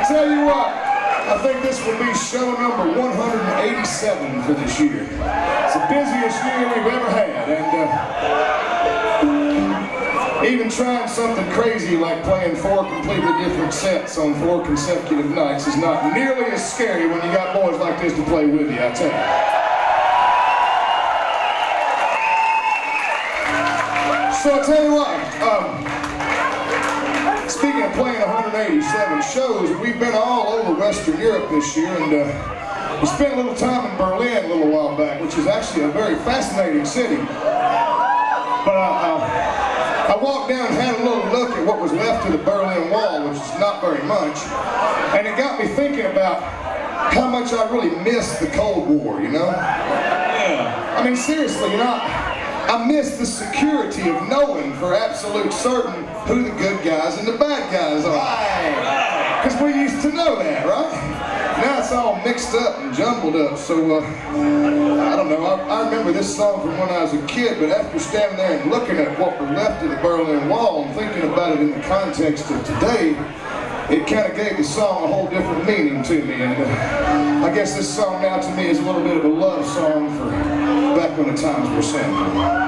tell you what, I think this will be show number 187 for this year. It's the busiest year we've ever had, and even trying something crazy like playing 4 completely different sets on 4 consecutive nights is not nearly as scary when you got boys like this to play with you, I tell you. So I tell you what, speaking of playing 187 shows, we've been all over Western Europe this year, and we spent a little time in Berlin a little while back, which is actually a very fascinating city. But I walked down and had a little look at what was left of the Berlin Wall, which is not very much, and it got me thinking about how much I really missed the Cold War, you know? Yeah. I mean, seriously, you know, I miss the security of knowing for absolute certain who the good guys and the bad guys are. Because we used to know that, right? Now it's all mixed up and jumbled up, so I don't know. I remember this song from when I was a kid, but after standing there and looking at what was left of the Berlin Wall and thinking about it in the context of today, it kind of gave the song a whole different meaning to me. And I guess this song now to me is a little bit of a love song for back when the times were simple.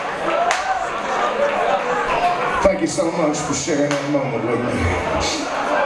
Thank you so much for sharing that moment with me.